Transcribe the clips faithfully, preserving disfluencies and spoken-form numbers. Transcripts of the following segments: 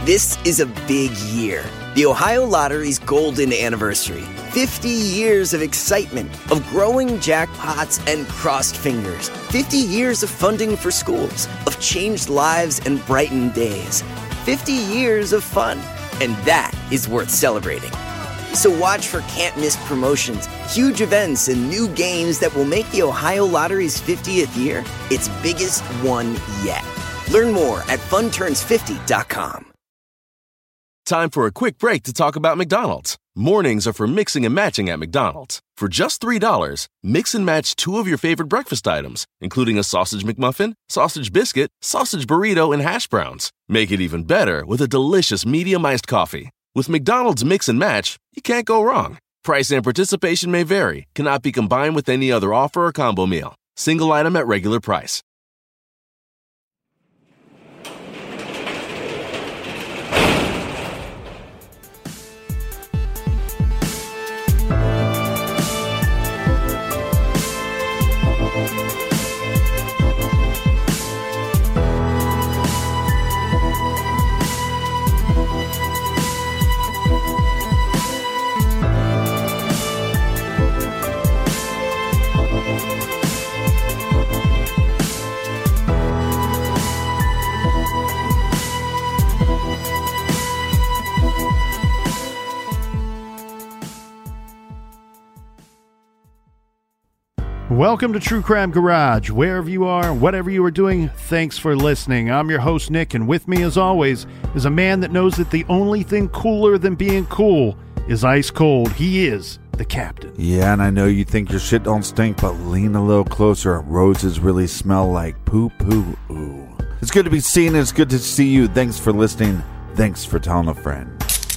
This is a big year. The Ohio Lottery's golden anniversary. fifty years of excitement, of growing jackpots and crossed fingers. fifty years of funding for schools, of changed lives and brightened days. fifty years of fun. And that is worth celebrating. So watch for can't-miss promotions, huge events, and new games that will make the Ohio Lottery's fiftieth year its biggest one yet. Learn more at fun turns fifty dot com. Time for a quick break to talk about McDonald's. Mornings are for mixing and matching at McDonald's. For just three dollars, mix and match two of your favorite breakfast items, including a sausage McMuffin, sausage biscuit, sausage burrito, and hash browns. Make it even better with a delicious medium iced coffee. With McDonald's Mix and Match, you can't go wrong. Price and participation may vary, cannot be combined with any other offer or combo meal. Single item at regular price. Welcome to True Crime Garage. Wherever you are, whatever you are doing, thanks for listening. I'm your host, Nick, and with me, as always, is a man that knows that the only thing cooler than being cool is ice cold. He is the captain. Yeah, and I know you think your shit don't stink, but lean a little closer. Roses really smell like poo-poo. Ooh. It's good to be seen, and it's good to see you. Thanks for listening. Thanks for telling a friend.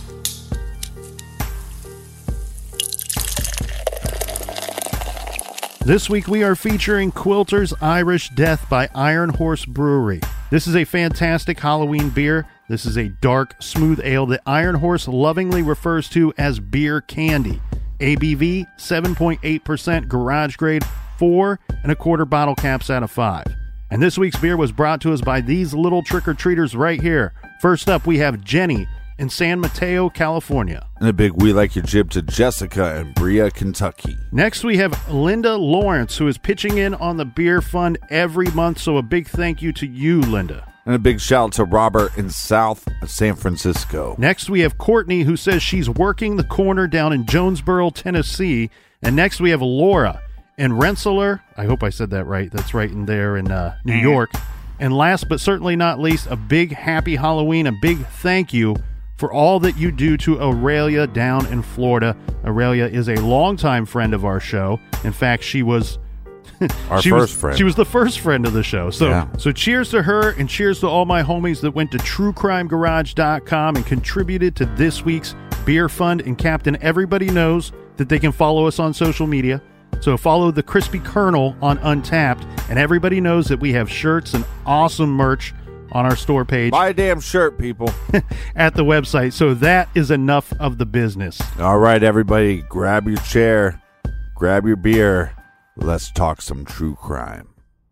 This week we are featuring Quilter's Irish Death by Iron Horse Brewery. This is a fantastic Halloween beer. This is a dark, smooth ale that Iron Horse lovingly refers to as beer candy. A B V, seven point eight percent, garage grade, four and a quarter bottle caps out of five. And this week's beer was brought to us by these little trick-or-treaters right here. First up, we have Jenny in San Mateo, California. And a big we like your jib to Jessica in Brea, Kentucky. Next, we have Linda Lawrence, who is pitching in on the beer fund every month, so a big thank you to you, Linda. And a big shout out to Robert in South San Francisco. Next, we have Courtney, who says she's working the corner down in Jonesboro, Tennessee. And next, we have Laura in Rensselaer. I hope I said that right. That's right in there in uh, New York. And last but certainly not least, a big happy Halloween, a big thank you for all that you do to Aurelia down in Florida. Aurelia is a longtime friend of our show. In fact, she was our she first was, friend. She was the first friend of the show. So, yeah. so cheers to her, and cheers to all my homies that went to true crime garage dot com and contributed to this week's beer fund. And Captain, everybody knows that they can follow us on social media. So follow the Crispy Colonel on Untapped, and everybody knows that we have shirts and awesome merch on our store page. Buy a damn shirt, people. At the website. So that is enough of the business. All right, everybody, grab your chair, grab your beer. Let's talk some true crime.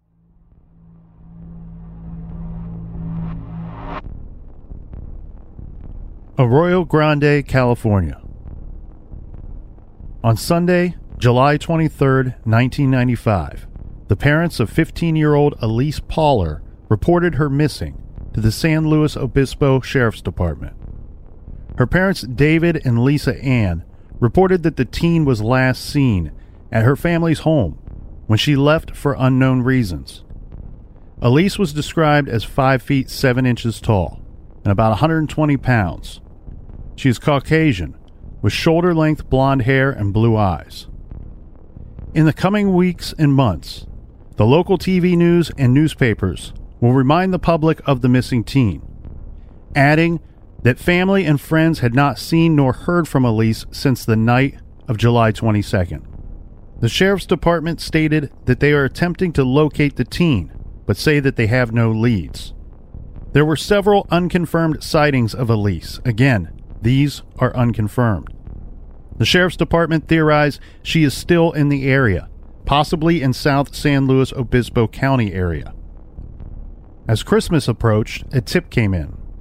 Arroyo Grande, California. On Sunday, July twenty-third, nineteen ninety-five, the parents of fifteen-year-old Elise Pauler reported her missing to the San Luis Obispo Sheriff's Department. Her parents, David and Lisa Ann, reported that the teen was last seen at her family's home when she left for unknown reasons. Elise was described as five feet seven inches tall and about one hundred twenty pounds. She is Caucasian, with shoulder-length blonde hair and blue eyes. In the coming weeks and months, the local T V news and newspapers will remind the public of the missing teen, adding that family and friends had not seen nor heard from Elise since the night of July twenty-second. The Sheriff's Department stated that they are attempting to locate the teen, but say that they have no leads. There were several unconfirmed sightings of Elise. Again, these are unconfirmed. The Sheriff's Department theorized she is still in the area, possibly in South San Luis Obispo County area. As Christmas approached, a tip came in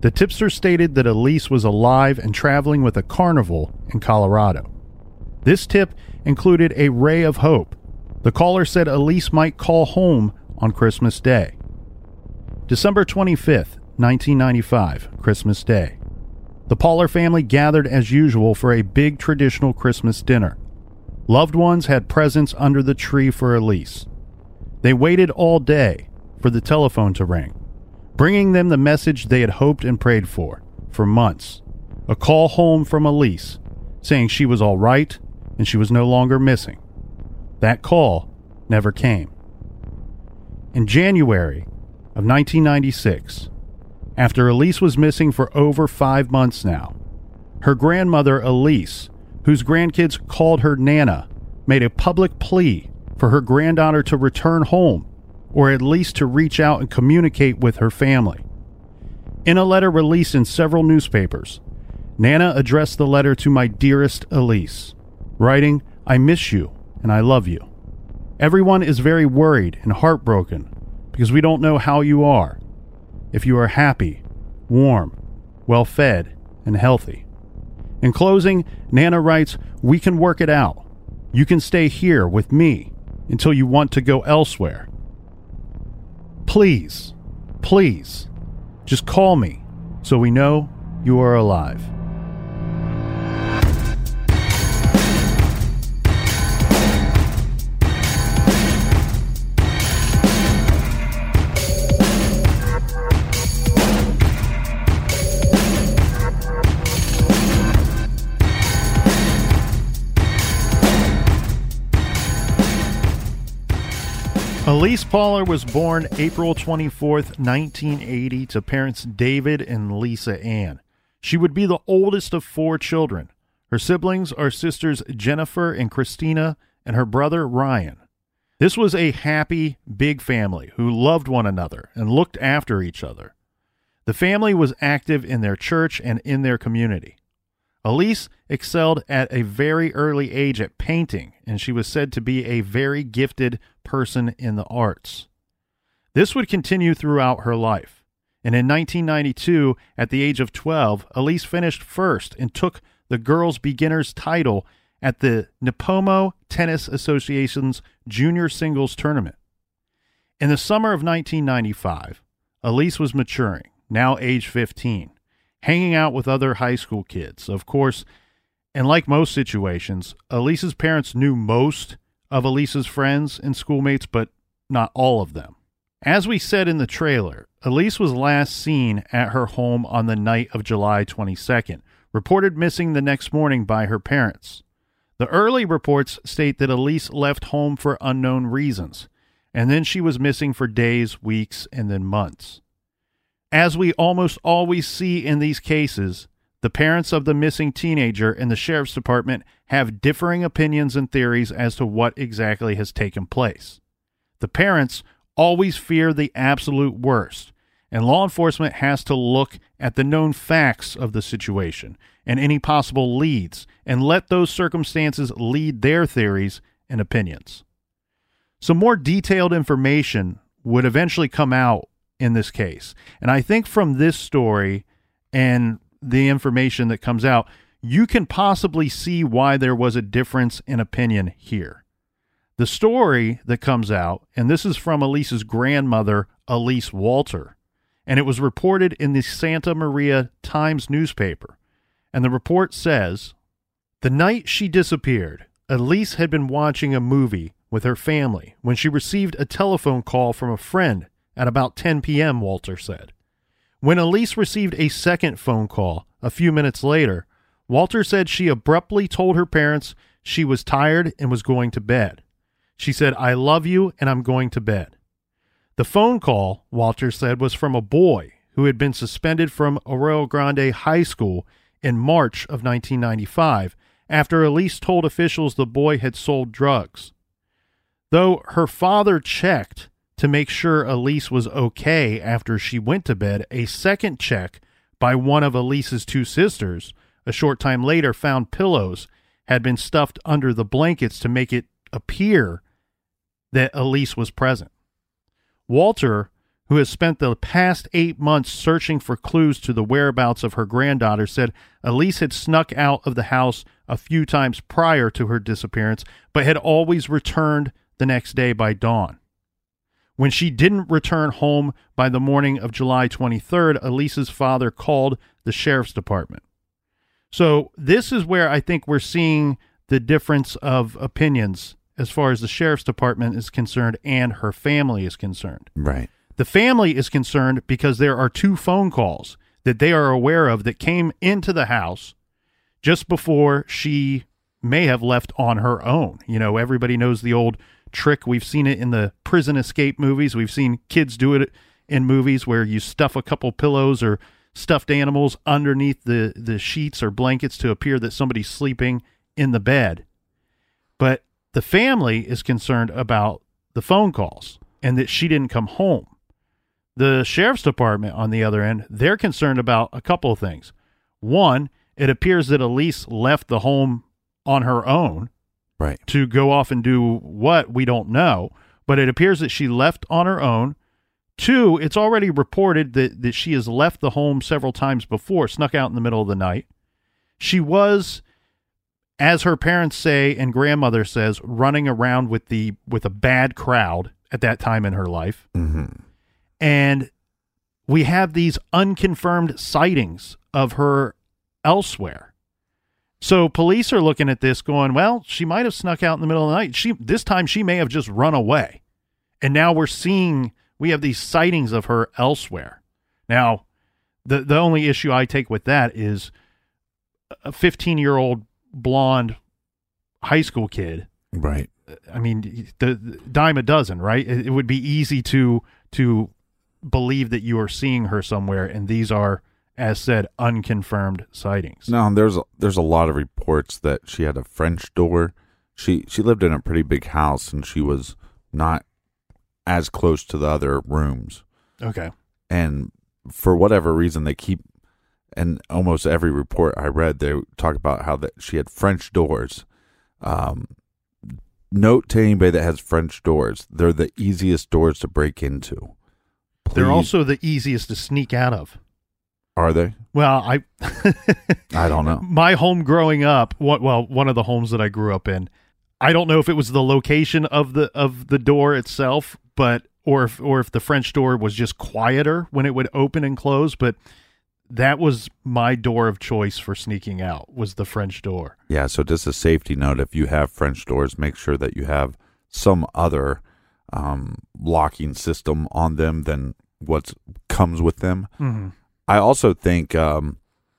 The tipster stated that Elise was alive and traveling with a carnival in Colorado. This tip included a ray of hope. The caller said Elise might call home on Christmas Day. December twenty-fifth, nineteen ninety-five, Christmas Day. The Poller family gathered as usual for a big traditional Christmas dinner. Loved ones had presents under the tree for Elise. They waited all day for the telephone to ring, bringing them the message they had hoped and prayed for, for months. A call home from Elise, saying she was all right and she was no longer missing. That call never came. In January of nineteen ninety-six, after Elise was missing for over five months now, her grandmother Elise, whose grandkids called her Nana, made a public plea for her granddaughter to return home, or at least to reach out and communicate with her family. In a letter released in several newspapers, Nana addressed the letter to my dearest Elise, writing, "I miss you and I love you. Everyone is very worried and heartbroken because we don't know how you are. If you are happy, warm, well-fed, and healthy." In closing, Nana writes, "We can work it out. You can stay here with me until you want to go elsewhere. Please, please, just call me so we know you are alive." Elise Poller was born April twenty-fourth, nineteen eighty, to parents David and Lisa Ann. She would be the oldest of four children. Her siblings are sisters Jennifer and Christina and her brother Ryan. This was a happy, big family who loved one another and looked after each other. The family was active in their church and in their community. Elise excelled at a very early age at painting, and she was said to be a very gifted person in the arts. This would continue throughout her life, and in nineteen ninety-two, at the age of twelve, Elise finished first and took the girls' beginners title at the Nipomo Tennis Association's Junior Singles Tournament. In the summer of nineteen ninety-five, Elise was maturing, now age fifteen. Hanging out with other high school kids, of course, and like most situations, Elise's parents knew most of Elise's friends and schoolmates, but not all of them. As we said in the trailer, Elise was last seen at her home on the night of July twenty-second, reported missing the next morning by her parents. The early reports state that Elise left home for unknown reasons, and then she was missing for days, weeks, and then months. As we almost always see in these cases, the parents of the missing teenager and the sheriff's department have differing opinions and theories as to what exactly has taken place. The parents always fear the absolute worst, and law enforcement has to look at the known facts of the situation and any possible leads and let those circumstances lead their theories and opinions. Some more detailed information would eventually come out in this case. And I think from this story and the information that comes out, you can possibly see why there was a difference in opinion here. The story that comes out, and this is from Elise's grandmother, Elise Walter, and it was reported in the Santa Maria Times newspaper. And the report says, "The night she disappeared, Elise had been watching a movie with her family when she received a telephone call from a friend at about ten p.m., Walter said. When Elise received a second phone call a few minutes later, Walter said she abruptly told her parents she was tired and was going to bed. She said, 'I love you and I'm going to bed.' The phone call, Walter said, was from a boy who had been suspended from Arroyo Grande High School in March of nineteen ninety-five after Elise told officials the boy had sold drugs. Though her father checked to make sure Elise was okay after she went to bed, a second check by one of Elise's two sisters a short time later found pillows had been stuffed under the blankets to make it appear that Elise was present. Walter, who has spent the past eight months searching for clues to the whereabouts of her granddaughter, said Elise had snuck out of the house a few times prior to her disappearance, but had always returned the next day by dawn. When she didn't return home by the morning of July twenty-third, Elise's father called the sheriff's department. So this is where I think we're seeing the difference of opinions as far as the sheriff's department is concerned and her family is concerned. Right. The family is concerned because there are two phone calls that they are aware of that came into the house just before she may have left on her own. You know, everybody knows the old trick. We've seen it in the prison escape movies. We've seen kids do it in movies where you stuff a couple pillows or stuffed animals underneath the, the sheets or blankets to appear that somebody's sleeping in the bed. But the family is concerned about the phone calls and that she didn't come home. The sheriff's department, on the other end, they're concerned about a couple of things. One, it appears that Elise left the home on her own, right, to go off and do what, we don't know, but it appears that she left on her own. Two, it's already reported that, that she has left the home several times before, snuck out in the middle of the night. She was, as her parents say and grandmother says, running around with the with a bad crowd at that time in her life. Mm-hmm. And we have these unconfirmed sightings of her elsewhere. So police are looking at this going, well, she might have snuck out in the middle of the night. She this time she may have just run away. And now we're seeing, we have these sightings of her elsewhere. Now, the, the only issue I take with that is a fifteen-year-old blonde high school kid. Right. I mean, the, the dime a dozen, right? It, it would be easy to to believe that you are seeing her somewhere, and these are, as said, unconfirmed sightings. No, there's a, there's a lot of reports that she had a French door. She she lived in a pretty big house, and she was not as close to the other rooms. Okay. And for whatever reason, they keep, and almost every report I read, they talk about how that she had French doors. Um, note to anybody that has French doors, they're the easiest doors to break into. Please. They're also the easiest to sneak out of. Are they? Well, I I don't know. My home growing up, what, well, one of the homes that I grew up in, I don't know if it was the location of the of the door itself, but or if or if the French door was just quieter when it would open and close, but that was my door of choice for sneaking out, was the French door. Yeah, so just a safety note, if you have French doors, make sure that you have some other um, locking system on them than what comes with them. Mm-hmm. I also think, um,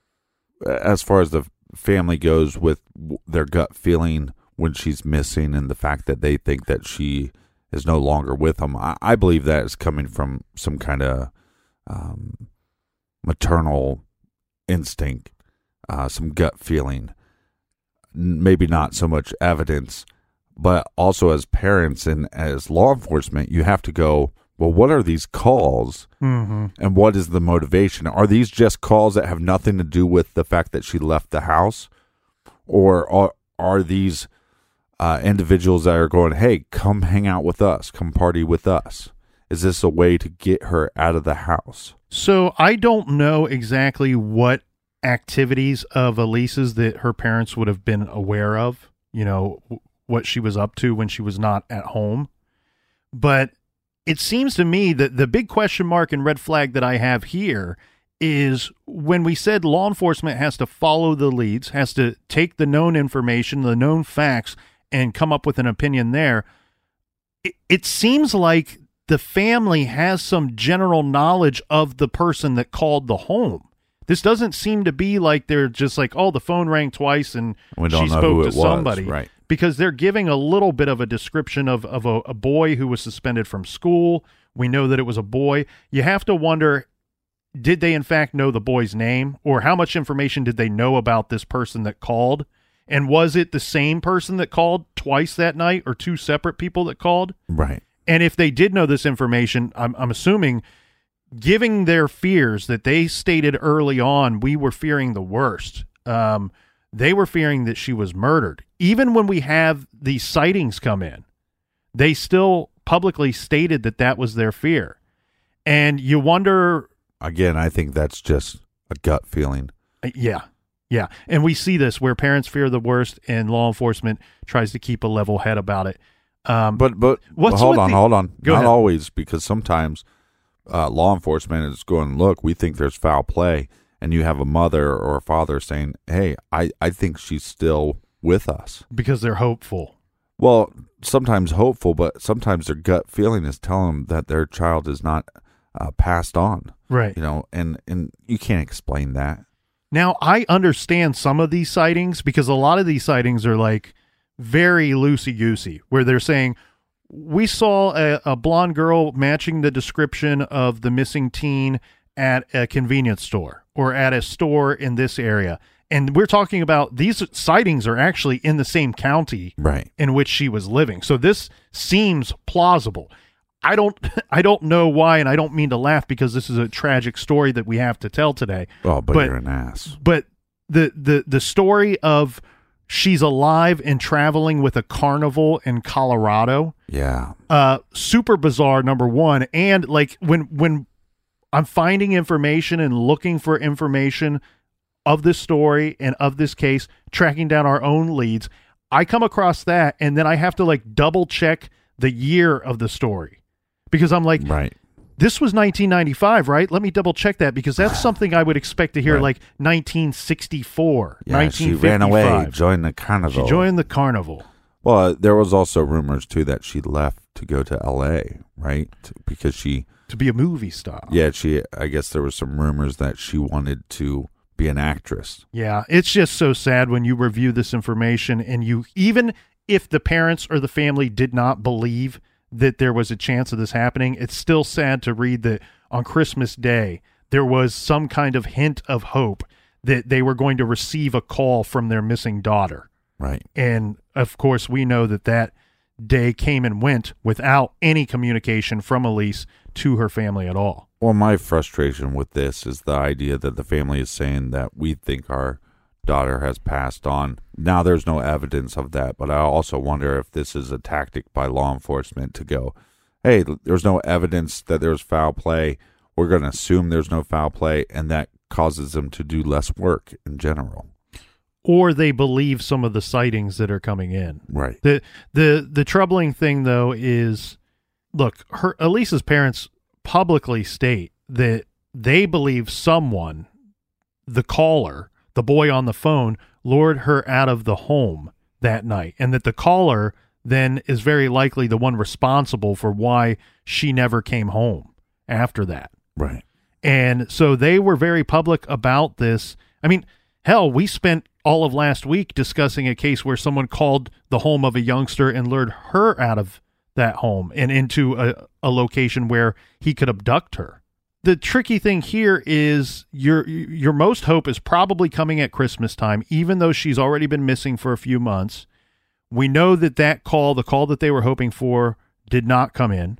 as far as the family goes, with their gut feeling when she's missing and the fact that they think that she is no longer with them, I, I believe that is coming from some kind of um, maternal instinct, uh, some gut feeling, maybe not so much evidence, but also as parents and as law enforcement, you have to go, well, what are these calls, mm-hmm. and what is the motivation? Are these just calls that have nothing to do with the fact that she left the house? Or are, are these uh, individuals that are going, hey, come hang out with us, come party with us? Is this a way to get her out of the house? So I don't know exactly what activities of Elise's that her parents would have been aware of, you know, w- what she was up to when she was not at home. But it seems to me that the big question mark and red flag that I have here is when we said law enforcement has to follow the leads, has to take the known information, the known facts, and come up with an opinion there. It, it seems like the family has some general knowledge of the person that called the home. This doesn't seem to be like they're just like, oh, the phone rang twice and we don't she know spoke who to it was, somebody. right? Because they're giving a little bit of a description of, of a, a boy who was suspended from school. We know that it was a boy. You have to wonder, did they in fact know the boy's name? Or how much information did they know about this person that called? And was it the same person that called twice that night or two separate people that called? Right. And if they did know this information, I'm, I'm assuming, giving their fears that they stated early on, we were fearing the worst. Um, they were fearing that she was murdered. Even when we have these sightings come in, they still publicly stated that that was their fear. And you wonder... Again, I think that's just a gut feeling. Yeah, yeah. And we see this where parents fear the worst and law enforcement tries to keep a level head about it. Um, but but what's hold with on, the- hold on. Go Not ahead. always, because sometimes uh, law enforcement is going, look, we think there's foul play, and you have a mother or a father saying, hey, I, I think she's still with us. because they're hopeful. Well, sometimes hopeful, but sometimes their gut feeling is telling them that their child is not uh, passed on. Right. You know, and, and you can't explain that. Now, I understand some of these sightings because a lot of these sightings are like very loosey-goosey, where they're saying, we saw a, a blonde girl matching the description of the missing teen at a convenience store or at a store in this area. And we're talking about these sightings are actually in the same county Right. in which she was living. So this seems plausible. I don't I don't know why, and I don't mean to laugh because this is a tragic story that we have to tell today. Oh, but, But- you're an ass. But the the the story of she's alive and traveling with a carnival in Colorado, Yeah. uh super bizarre, number one. And like when when I'm finding information and looking for information of this story and of this case, tracking down our own leads, I come across that, and then I have to like double check the year of the story because I'm like, Right. this was nineteen ninety-five, right? Let me double check that because that's something I would expect to hear Right. like nineteen sixty-four, Yeah, she nineteen fifty-five. ran away, joined the carnival. She joined the carnival. Well, uh, there was also rumors too that she left to go to L A, right? T- Because she, To be a movie star. yeah, she. I guess there was some rumors that she wanted to be an actress. Yeah, it's just so sad when you review this information and you, even if the parents or the family did not believe that there was a chance of this happening, it's still sad to read that on Christmas Day, there was some kind of hint of hope that they were going to receive a call from their missing daughter. Right. And of course, we know that that day came and went without any communication from Elise to her family at all. Well, my frustration with this is the idea that the family is saying that we think our daughter has passed on. Now, there's no evidence of that, but I also wonder if this is a tactic by law enforcement to go, hey, there's no evidence that there's foul play. We're going to assume there's no foul play, and that causes them to do less work in general. Or they believe some of the sightings that are coming in. Right. The the the troubling thing though is, look, her Elisa's parents publicly state that they believe someone, the caller, the boy on the phone, lured her out of the home that night, and that the caller then is very likely the one responsible for why she never came home after that. Right. And so they were very public about this. I mean, hell, we spent all of last week discussing a case where someone called the home of a youngster and lured her out of that home and into a, a location where he could abduct her. The tricky thing here is your your most hope is probably coming at Christmas time, even though she's already been missing for a few months. We know that that call, the call that they were hoping for, did not come in.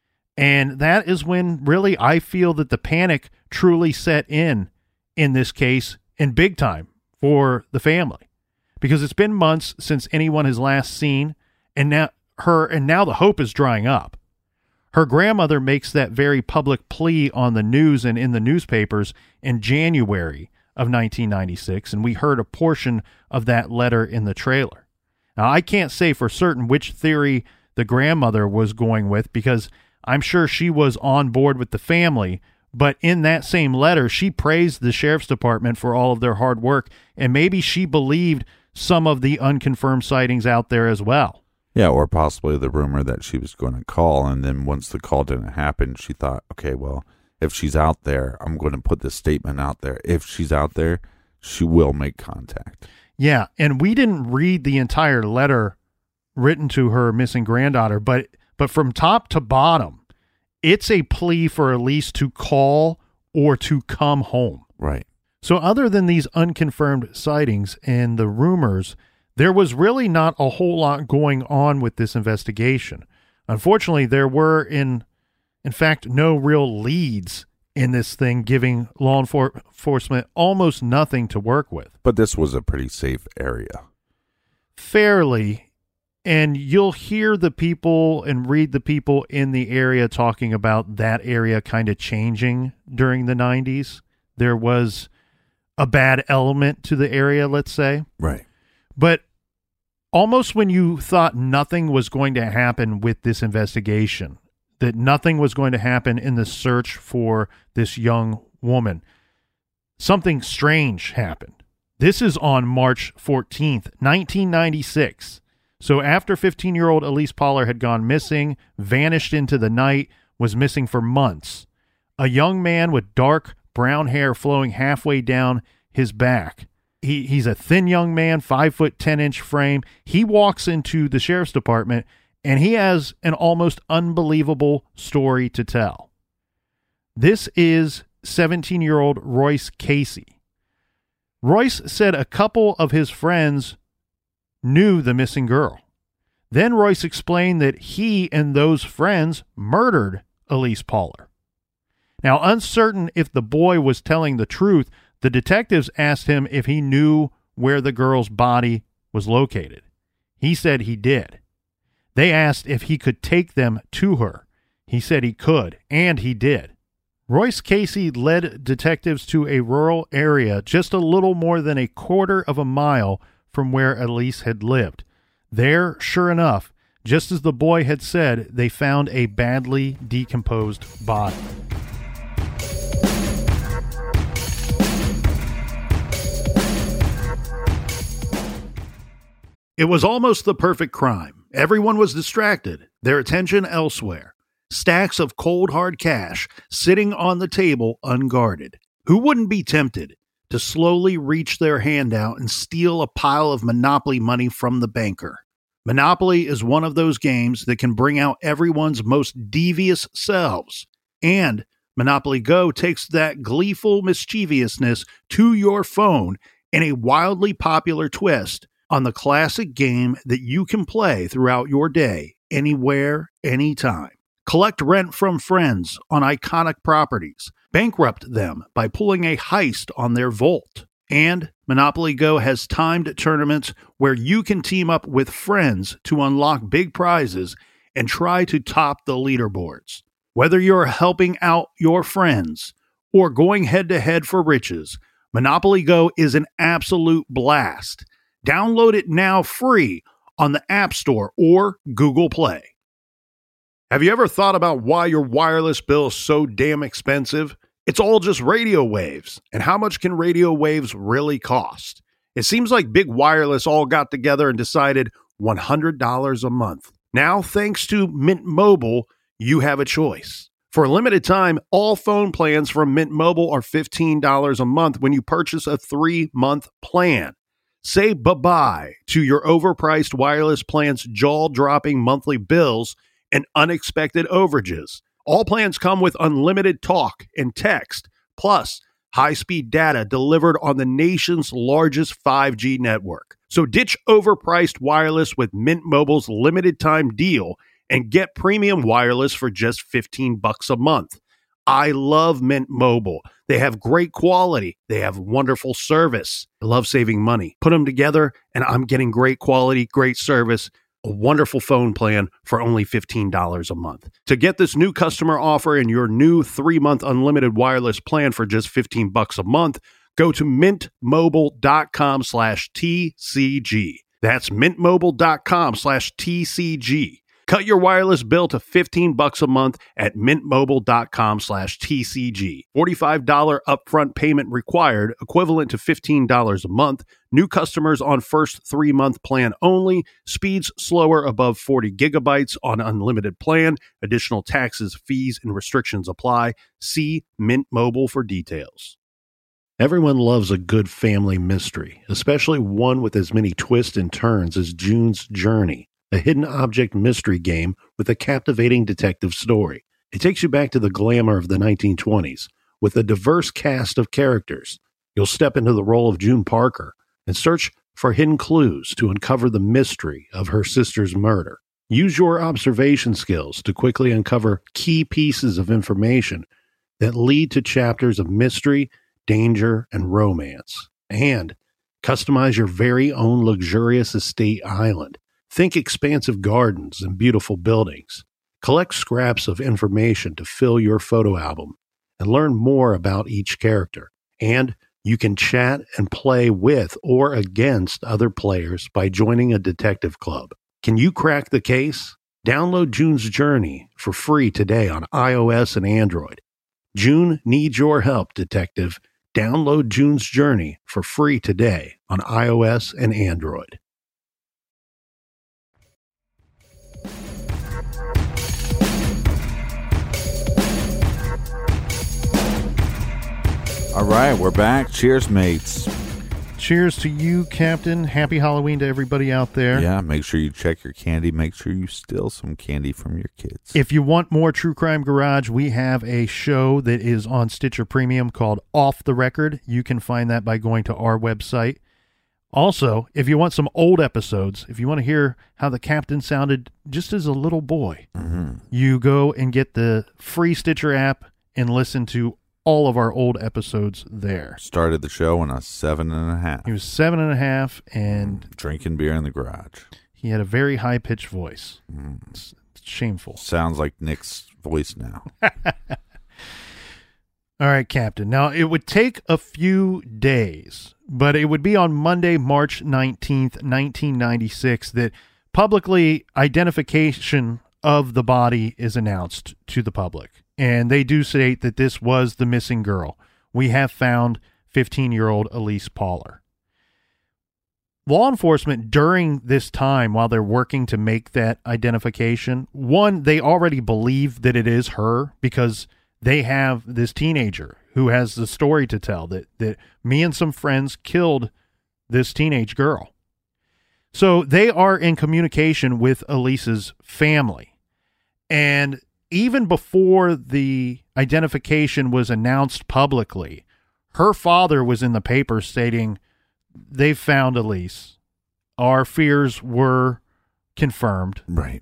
And that is when really I feel that the panic truly set in in this case in big time for the family, because it's been months since anyone has last seen and now her and now the hope is drying up. Her grandmother makes that very public plea on the news and in the newspapers in January of nineteen ninety-six, and we heard a portion of that letter in the trailer. Now, I can't say for certain which theory the grandmother was going with, because I'm sure she was on board with the family, but in that same letter, she praised the sheriff's department for all of their hard work, and maybe she believed some of the unconfirmed sightings out there as well. Yeah, or possibly the rumor that she was going to call, and then once the call didn't happen, she thought, okay, well, if she's out there, I'm going to put this statement out there. If she's out there, she will make contact. Yeah, and we didn't read the entire letter written to her missing granddaughter, but but from top to bottom, it's a plea for Elise to call or to come home. Right. So other than these unconfirmed sightings and the rumors, there was really not a whole lot going on with this investigation. Unfortunately, there were, in in fact, no real leads in this thing, giving law enfor- enforcement almost nothing to work with. But this was a pretty safe area. Fairly, And you'll hear the people and read the people in the area talking about that area kind of changing during the nineties. There was a bad element to the area, let's say. Right. But almost when you thought nothing was going to happen with this investigation, that nothing was going to happen in the search for this young woman, something strange happened. This is on March fourteenth, nineteen ninety-six. So after fifteen-year-old Elise Poller had gone missing, vanished into the night, was missing for months, a young man with dark brown hair flowing halfway down his back. He he's a thin young man, five foot ten inch frame. He walks into the sheriff's department and he has an almost unbelievable story to tell. This is seventeen-year-old Royce Casey. Royce said a couple of his friends knew the missing girl. Then Royce explained that he and those friends murdered Elise Poller. Now, uncertain if the boy was telling the truth, the detectives asked him if he knew where the girl's body was located. He said he did. They asked if he could take them to her. He said he could, and he did. Royce Casey led detectives to a rural area just a little more than a quarter of a mile from where Elise had lived. There, sure enough, just as the boy had said, they found a badly decomposed body. It was almost the perfect crime. Everyone was distracted, their attention elsewhere. Stacks of cold hard cash sitting on the table unguarded. Who wouldn't be tempted to slowly reach their hand out and steal a pile of Monopoly money from the banker? Monopoly is one of those games that can bring out everyone's most devious selves. And Monopoly Go takes that gleeful mischievousness to your phone in a wildly popular twist on the classic game that you can play throughout your day, anywhere, anytime. Collect rent from friends on iconic properties. Bankrupt them by pulling a heist on their vault. And Monopoly Go has timed tournaments where you can team up with friends to unlock big prizes and try to top the leaderboards. Whether you're helping out your friends or going head-to-head for riches, Monopoly Go is an absolute blast. Download it now free on the App Store or Google Play. Have you ever thought about why your wireless bill is so damn expensive? It's all just radio waves. And how much can radio waves really cost? It seems like Big Wireless all got together and decided one hundred dollars a month. Now, thanks to Mint Mobile, you have a choice. For a limited time, all phone plans from Mint Mobile are fifteen dollars a month when you purchase a three-month plan. Say bye-bye to your overpriced wireless plan's jaw-dropping monthly bills and unexpected overages. All plans come with unlimited talk and text, plus high-speed data delivered on the nation's largest five G network. So ditch overpriced wireless with Mint Mobile's limited-time deal and get premium wireless for just fifteen bucks a month. I love Mint Mobile. They have great quality. They have wonderful service. I love saving money. Put them together, and I'm getting great quality, great service, a wonderful phone plan for only fifteen dollars a month. To get this new customer offer and your new three-month unlimited wireless plan for just fifteen bucks a month, go to mintmobile.com slash TCG. That's mintmobile.com slash TCG. Cut your wireless bill to fifteen bucks a month at mintmobile.com slash TCG. forty-five dollars upfront payment required, equivalent to fifteen dollars a month. New customers on first three-month plan only. Speeds slower above forty gigabytes on unlimited plan. Additional taxes, fees, and restrictions apply. See Mint Mobile for details. Everyone loves a good family mystery, especially one with as many twists and turns as June's Journey, a hidden object mystery game with a captivating detective story. It takes you back to the glamour of the nineteen twenties with a diverse cast of characters. You'll step into the role of June Parker and search for hidden clues to uncover the mystery of her sister's murder. Use your observation skills to quickly uncover key pieces of information that lead to chapters of mystery, danger, and romance. And customize your very own luxurious estate island. Think expansive gardens and beautiful buildings. Collect scraps of information to fill your photo album and learn more about each character. And you can chat and play with or against other players by joining a detective club. Can you crack the case? Download June's Journey for free today on iOS and Android. June needs your help, detective. Download June's Journey for free today on iOS and Android. All right, we're back. Cheers, mates. Cheers to you, Captain. Happy Halloween to everybody out there. Yeah, make sure you check your candy. Make sure you steal some candy from your kids. If you want more True Crime Garage, we have a show that is on Stitcher Premium called Off the Record. You can find that by going to our website. Also, if you want some old episodes, if you want to hear how the Captain sounded just as a little boy, mm-hmm. you go and get the free Stitcher app and listen to all of our old episodes there. Started the show in a seven and a half. He was seven and a half and drinking beer in the garage. He had a very high pitched voice. Mm. It's, it's shameful. Sounds like Nick's voice now. All right, Captain. Now, it would take a few days, but it would be on Monday, March nineteenth, nineteen ninety-six, that publicly identification of the body is announced to the public. And they do state that this was the missing girl. We have found fifteen-year-old Elise Pauler. Law enforcement during this time, while they're working to make that identification, one, they already believe that it is her because they have this teenager who has the story to tell that, that me and some friends killed this teenage girl. So they are in communication with Elise's family. And even before the identification was announced publicly, her father was in the paper stating, they've found Elise. Our fears were confirmed. Right.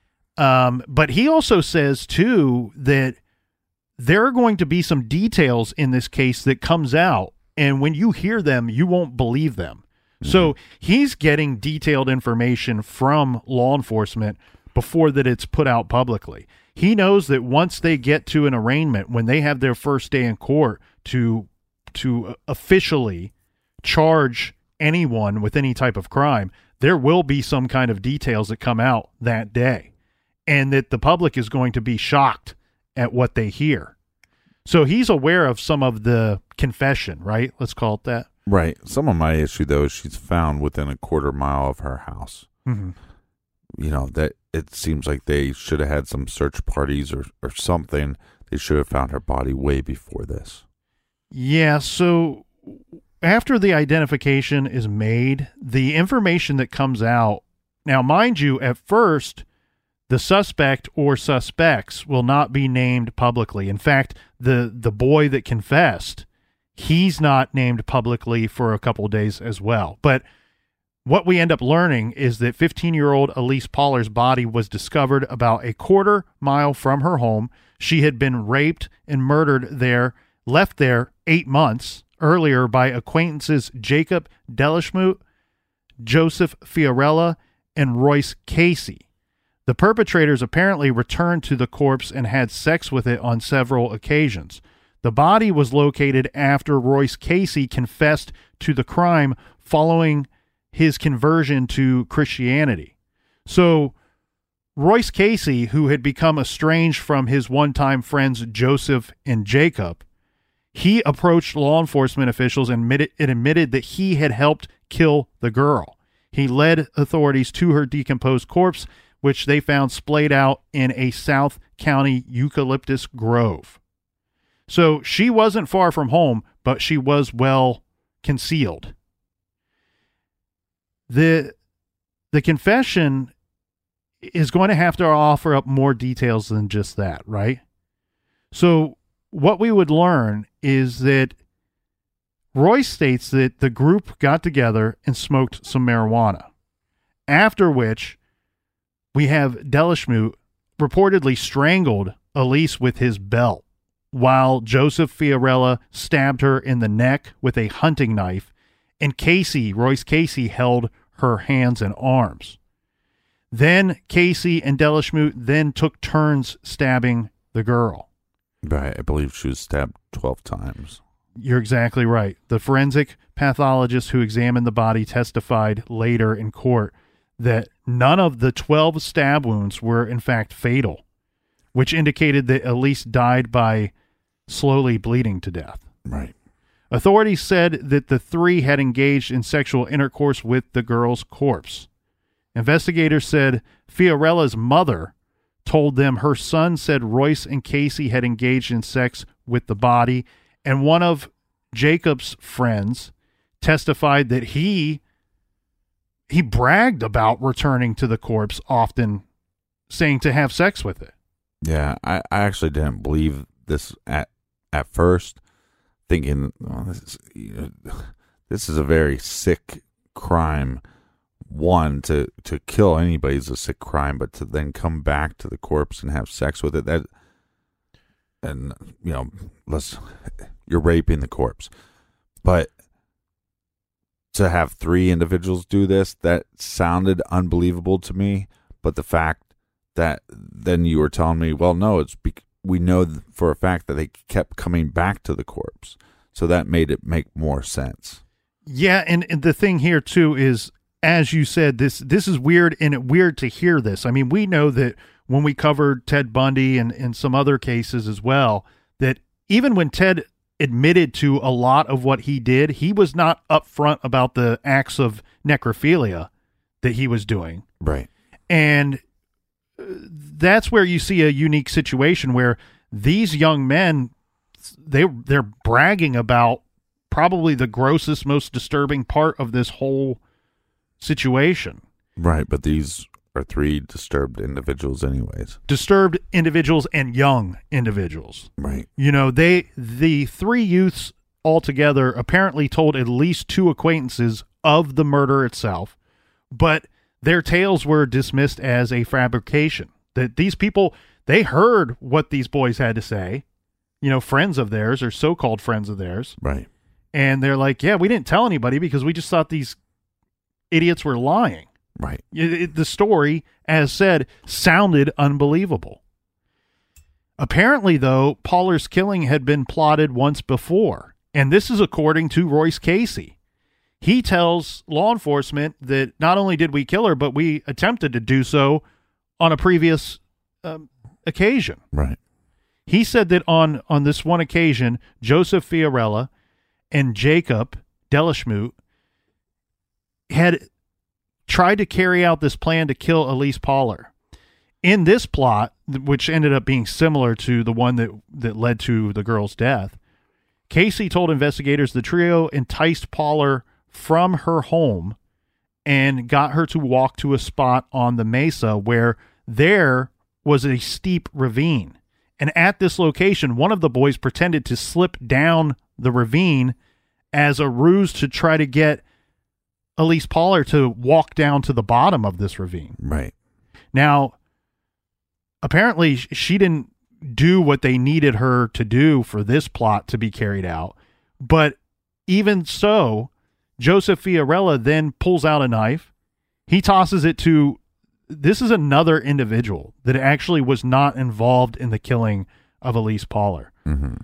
Um, but he also says, too, that there are going to be some details in this case that comes out, and when you hear them, you won't believe them. Mm-hmm. So he's getting detailed information from law enforcement before that it's put out publicly. He knows that once they get to an arraignment, when they have their first day in court to to officially charge anyone with any type of crime, there will be some kind of details that come out that day, and that the public is going to be shocked at what they hear. So he's aware of some of the confession, right? Let's call it that. Right. Some of my issue, though, is she's found within a quarter mile of her house. Mm-hmm. You know, that it seems like they should have had some search parties or, or something. They should have found her body way before this. Yeah, so after the identification is made, the information that comes out, now mind you, at first, the suspect or suspects will not be named publicly. In fact, the, the boy that confessed, he's not named publicly for a couple of days as well. But what we end up learning is that fifteen-year-old Elise Pauler's body was discovered about a quarter mile from her home. She had been raped and murdered there, left there eight months earlier by acquaintances Jacob Deleschmut, Joseph Fiorella, and Royce Casey. The perpetrators apparently returned to the corpse and had sex with it on several occasions. The body was located after Royce Casey confessed to the crime following his conversion to Christianity. So Royce Casey, who had become estranged from his one-time friends Joseph and Jacob, he approached law enforcement officials and admitted, and admitted that he had helped kill the girl. He led authorities to her decomposed corpse, which they found splayed out in a South County eucalyptus grove. So she wasn't far from home, but she was well concealed. The the confession is going to have to offer up more details than just that, right? So what we would learn is that Royce states that the group got together and smoked some marijuana, after which we have Deleschmut reportedly strangled Elise with his belt, while Joseph Fiorella stabbed her in the neck with a hunting knife, and Casey, Royce Casey, held her hands and arms. Then Casey and Delashmute then took turns stabbing the girl. Right. I believe she was stabbed twelve times. You're exactly right. The forensic pathologist who examined the body testified later in court that none of the twelve stab wounds were in fact fatal, which indicated that Elise died by slowly bleeding to death. Right. Authorities said that the three had engaged in sexual intercourse with the girl's corpse. Investigators said Fiorella's mother told them her son said Royce and Casey had engaged in sex with the body, and one of Jacob's friends testified that he he bragged about returning to the corpse often, saying to have sex with it. Yeah, I, I actually didn't believe this at at first, thinking, oh, this is, you know, this is a very sick crime. One, to, to kill anybody is a sick crime, but to then come back to the corpse and have sex with it, that, and, you know, let's, you're raping the corpse. But to have three individuals do this, that sounded unbelievable to me. But the fact that then you were telling me, well, no, it's be- we know for a fact that they kept coming back to the corpse. So that made it make more sense. Yeah, and, and the thing here, too, is, as you said, this this is weird, and it weird to hear this. I mean, we know that when we covered Ted Bundy and, and some other cases as well, that even when Ted admitted to a lot of what he did, he was not upfront about the acts of necrophilia that he was doing. Right. And that's where you see a unique situation where these young men, they, they're bragging about probably the grossest, most disturbing part of this whole situation. Right, but these are three disturbed individuals anyways. Disturbed individuals and young individuals. Right. You know, they the three youths altogether apparently told at least two acquaintances of the murder itself, but their tales were dismissed as a fabrication. That these people, they heard what these boys had to say, you know, friends of theirs or so-called friends of theirs. Right. And they're like, yeah, we didn't tell anybody because we just thought these idiots were lying. Right. It, it, the story, as said, sounded unbelievable. Apparently, though, Pauler's killing had been plotted once before, and this is according to Royce Casey. He tells law enforcement that not only did we kill her, but we attempted to do so on a previous um, occasion. Right. He said that on, on this one occasion, Joseph Fiorella and Jacob Delashmute had tried to carry out this plan to kill Elise Pauler. In this plot, which ended up being similar to the one that, that led to the girl's death, Casey told investigators the trio enticed Pauler from her home and got her to walk to a spot on the mesa where there was a steep ravine. And at this location, one of the boys pretended to slip down the ravine as a ruse to try to get Elise Pauler to walk down to the bottom of this ravine. Right. Now, apparently she didn't do what they needed her to do for this plot to be carried out. But even so, Joseph Fiorella then pulls out a knife. He tosses it to, this is another individual that actually was not involved in the killing of Elise Pauler. Mm-hmm.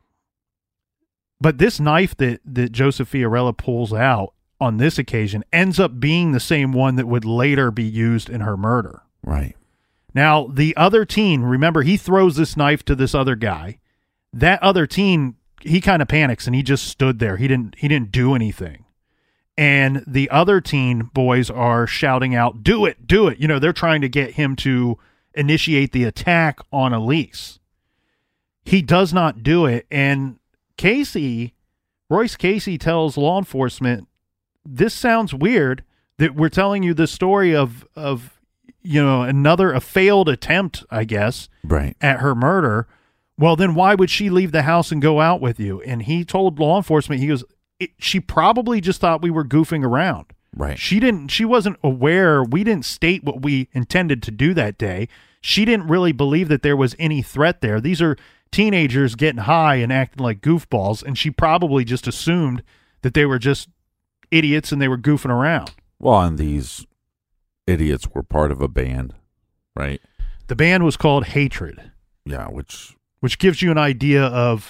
But this knife that, that Joseph Fiorella pulls out on this occasion ends up being the same one that would later be used in her murder. Right. Now, the other teen, remember, he throws this knife to this other guy. That other teen, he kind of panics and he just stood there. He didn't he didn't do anything. And the other teen boys are shouting out, "Do it, do it." You know, they're trying to get him to initiate the attack on Elise. He does not do it. And Casey, Royce Casey tells law enforcement, this sounds weird that we're telling you the story of, of, you know, another, a failed attempt, I guess, right, at her murder. Well, then why would she leave the house and go out with you? And he told law enforcement, he goes, it, she probably just thought we were goofing around. Right. She didn't, she wasn't aware. We didn't state what we intended to do that day. She didn't really believe that there was any threat there. These are teenagers getting high and acting like goofballs. And she probably just assumed that they were just idiots and they were goofing around. Well, and these idiots were part of a band, right? The band was called Hatred. Yeah, which which gives you an idea of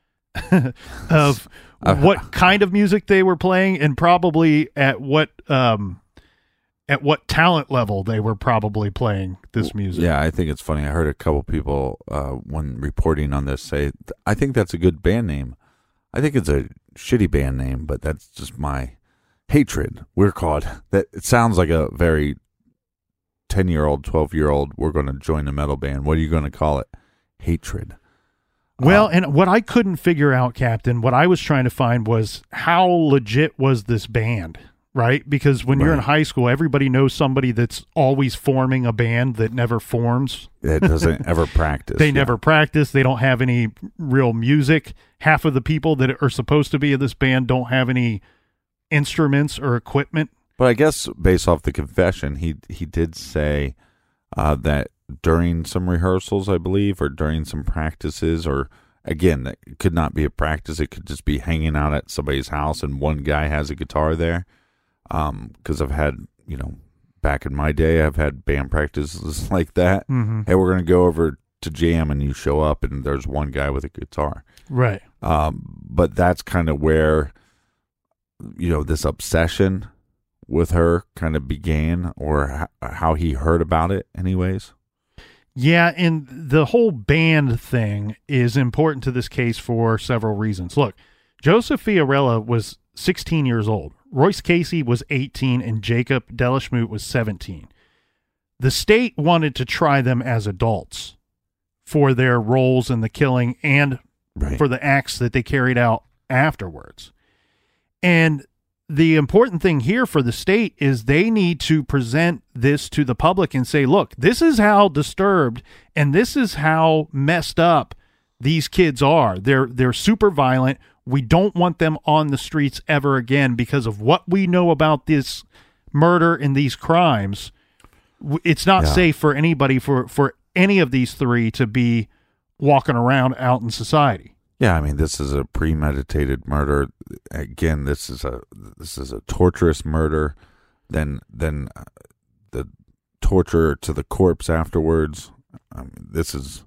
of uh, what kind of music they were playing, and probably at what um at what talent level they were probably playing this music. Yeah, I think it's funny. I heard a couple people uh, when reporting on this say, I think that's a good band name. I think it's a shitty band name, but that's just my Hatred. We're called that. It sounds like a very ten-year-old, twelve-year-old, we're going to join a metal band. What are you going to call it? Hatred. Well, um, and what I couldn't figure out, Captain, what I was trying to find was how legit was this band, right? Because when right. you're in high school, everybody knows somebody that's always forming a band that never forms. That doesn't ever practice. They yeah. never practice. They don't have any real music. Half of the people that are supposed to be in this band don't have any instruments or equipment. But I guess based off the confession, he he did say uh, that during some rehearsals, I believe, or during some practices, or again, it could not be a practice. It could just be hanging out at somebody's house and one guy has a guitar there. Because um, I've had, you know, back in my day, I've had band practices like that. Mm-hmm. Hey, we're going to go over to jam, and you show up and there's one guy with a guitar. Right. Um, but that's kind of where, you know, this obsession with her kind of began, or h- how he heard about it anyways. Yeah, and the whole band thing is important to this case for several reasons. Look, Joseph Fiorella was sixteen years old. Royce Casey was eighteen, and Jacob Delaschmut was seventeen. The state wanted to try them as adults for their roles in the killing and Right. for the acts that they carried out afterwards. And the important thing here for the state is they need to present this to the public and say, look, this is how disturbed and this is how messed up these kids are. They're they're super violent. We don't want them on the streets ever again because of what we know about this murder and these crimes. It's not Yeah. safe for anybody, for, for any of these three to be walking around out in society. Yeah, I mean, this is a premeditated murder. Again, this is a this is a torturous murder. Then then uh, the torture to the corpse afterwards. I mean, this is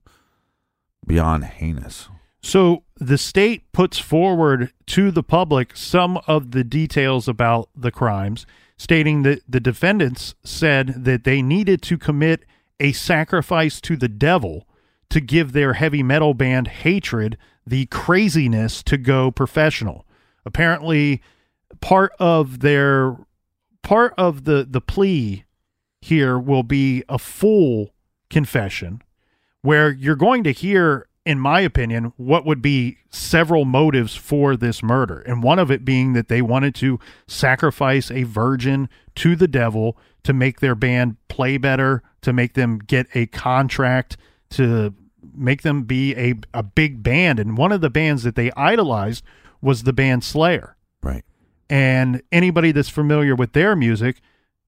beyond heinous. So the state puts forward to the public some of the details about the crimes, stating that the defendants said that they needed to commit a sacrifice to the devil to give their heavy metal band Hatred the craziness to go professional. Apparently, part of their part of the, the plea here will be a full confession where you're going to hear, in my opinion, what would be several motives for this murder. And one of it being that they wanted to sacrifice a virgin to the devil to make their band play better, to make them get a contract, to make them be a, a big band. And one of the bands that they idolized was the band Slayer. Right. And anybody that's familiar with their music,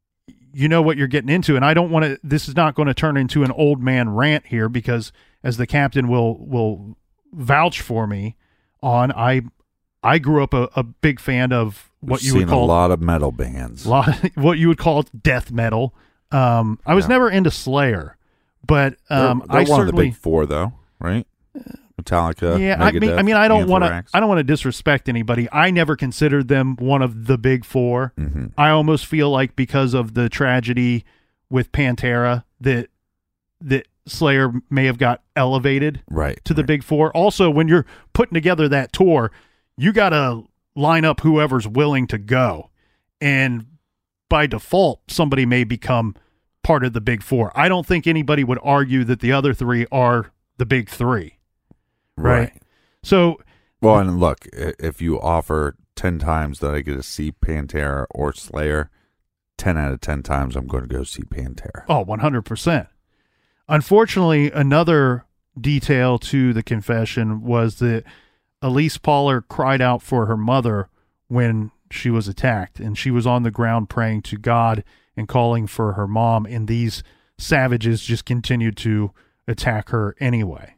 you know what you're getting into. And I don't want to, this is not going to turn into an old man rant here, because as the captain will, will vouch for me on, I, I grew up a, a big fan of what We've you seen would call a lot of metal bands, lot, what you would call death metal. Um, I was Yeah. never into Slayer, but um, they're, they're I one certainly of the big four, though, right? Metallica. Yeah, I mean, Megadeth, I mean, I don't want to, Anthrax. I don't want to disrespect anybody. I never considered them one of the big four. Mm-hmm. I almost feel like because of the tragedy with Pantera that that Slayer may have got elevated Right to the right. big four. Also, when you're putting together that tour, you got to line up whoever's willing to go, and by default, somebody may become part of the big four. I don't think anybody would argue that the other three are the big three. Right. Right. So, Well, and look, i- if you offer ten times that I get to see Pantera or Slayer, ten out of ten times I'm going to go see Pantera. oh, one hundred percent. Unfortunately, another detail to the confession was that Elise Pauler cried out for her mother when she was attacked, and she was on the ground praying to God and calling for her mom, and these savages just continued to attack her anyway.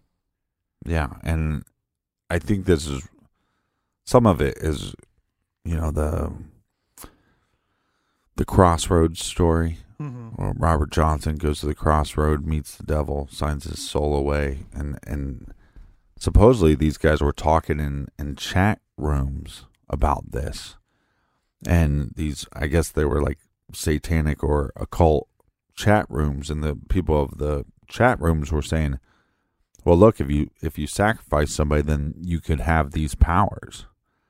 Yeah, and I think this is some of it is, you know, the the Crossroads story. Mm-hmm. Well, Robert Johnson goes to the crossroad, meets the devil, signs his soul away, and and supposedly these guys were talking in, in chat rooms about this. And these, I guess they were like satanic or occult chat rooms, and the people of the chat rooms were saying, well, look, if you if you sacrifice somebody, then you could have these powers.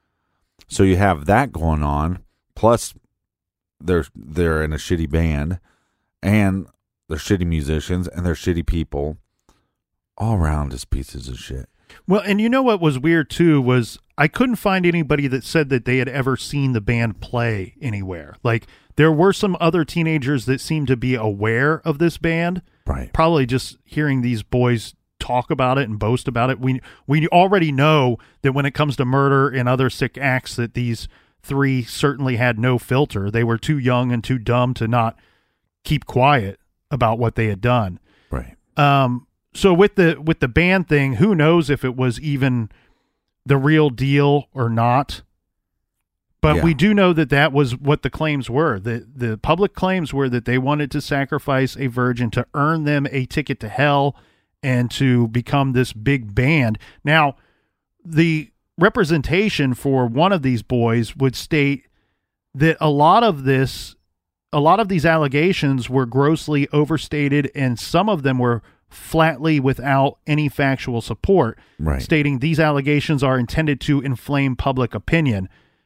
So you have that going on, plus they're they're in a shitty band, and they're shitty musicians, and they're shitty people. All around is pieces of shit. Well, and you know what was weird, too, was I couldn't find anybody that said that they had ever seen the band play anywhere. Like, there were some other teenagers that seemed to be aware of this band. Right. Probably just hearing these boys talk about it and boast about it. We we already know that when it comes to murder and other sick acts that these three certainly had no filter. They were too young and too dumb to not keep quiet about what they had done. Right. Um. So with the with the band thing, who knows if it was even the real deal or not? But Yeah. we do know that that was what the claims were. The the public claims were that they wanted to sacrifice a virgin to earn them a ticket to hell and to become this big band. Now, the representation for one of these boys would state that a lot of this, a lot of these allegations were grossly overstated, and some of them were flatly without any factual support, Right. stating these allegations are intended to inflame public opinion.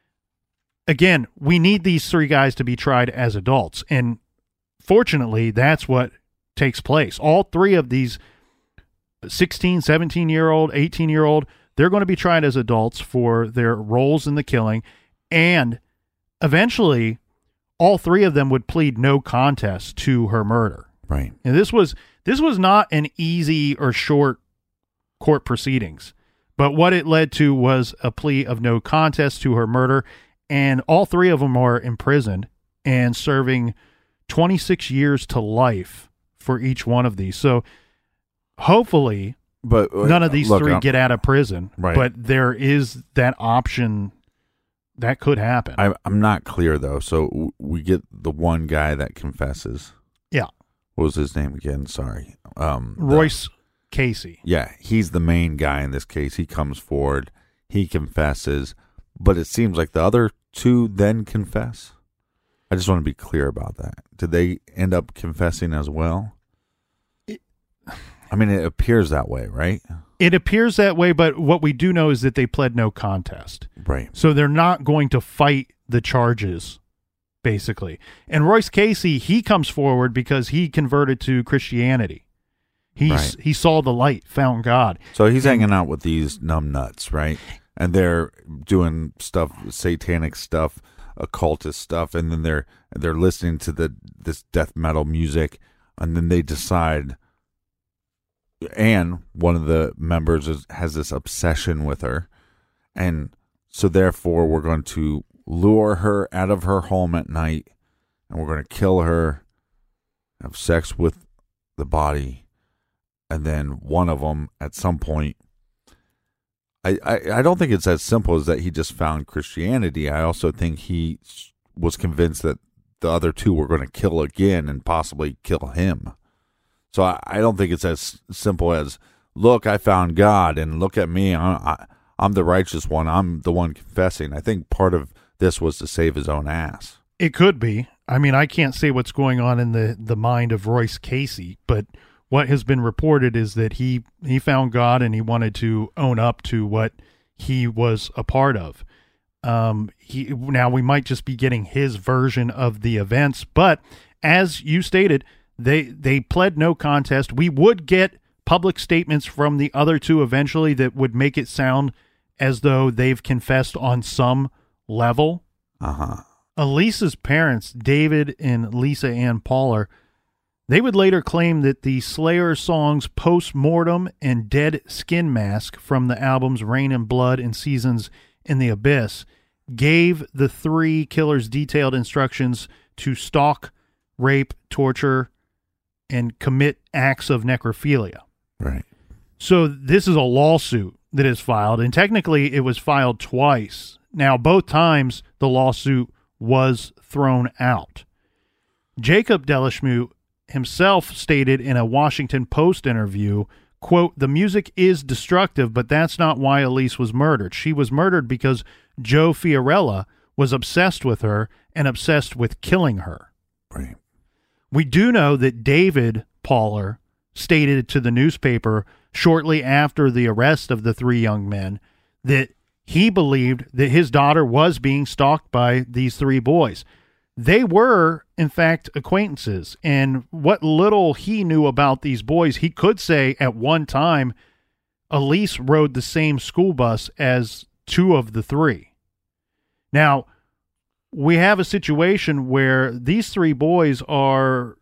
Again, we need these three guys to be tried as adults, and fortunately, that's what takes place. All three of these sixteen, seventeen-year-old, eighteen-year-old, they're going to be tried as adults for their roles in the killing, and eventually, all three of them would plead no contest to her murder. Right. And this was this was not an easy or short court proceedings, but what it led to was a plea of no contest to her murder, and all three of them were imprisoned and serving twenty-six years to life for each one of these. So hopefully But uh, none of these look, 3 I'm- get out of prison, Right. but there is that option that could happen. I, I'm not clear though. So w- we get the one guy that confesses. yeah. What was his name again? Sorry. Um, the- Royce Casey. yeah, he's the main guy in this case. He comes forward. He confesses, but it seems like the other two then confess. I just want to be clear about that. Did they end up confessing as well? It- I mean, it appears that way, right? It appears that way, but what we do know is that they pled no contest. Right. So they're not going to fight the charges, basically. And Royce Casey, he comes forward because he converted to Christianity. He's Right. he saw the light, found God. So he's hanging out with these numb nuts, right? And they're doing stuff, satanic stuff, occultist stuff, and then they're they're listening to the this death metal music, and then they decide. And one of the members is, has this obsession with her, and so therefore we're going to lure her out of her home at night, and we're going to kill her, have sex with the body, and then one of them at some point. I, I, I don't think it's as simple as that he just found Christianity. I also think he was convinced that the other two were going to kill again and possibly kill him. So I, I don't think it's as simple as, look, I found God, and look at me, I, I, I'm the righteous one, I'm the one confessing. I think part of this was to save his own ass. It could be. I mean, I can't say what's going on in the, the mind of Royce Casey, but what has been reported is that he, he found God and he wanted to own up to what he was a part of. Um, he now we might just be getting his version of the events, but as you stated, they they pled no contest. We would get public statements from the other two eventually that would make it sound as though they've confessed on some level. Uh-huh. Elisa's parents, David and Lisa Ann Poller, they would later claim that the Slayer songs Post-Mortem and Dead Skin Mask from the albums Rain and Blood and Seasons in the Abyss gave the three killers detailed instructions to stalk, rape, torture, and commit acts of necrophilia. Right. So this is a lawsuit that is filed, and technically it was filed twice. Now, both times the lawsuit was thrown out. Jacob Delachmute himself stated in a Washington Post interview, quote, "The music is destructive, but that's not why Elise was murdered. She was murdered because Joe Fiorella was obsessed with her and obsessed with killing her." Right. We do know that David Pauler stated to the newspaper shortly after the arrest of the three young men that he believed that his daughter was being stalked by these three boys. They were, in fact, acquaintances, and what little he knew about these boys, he could say at one time Elise rode the same school bus as two of the three. Now, we have a situation where these three boys are,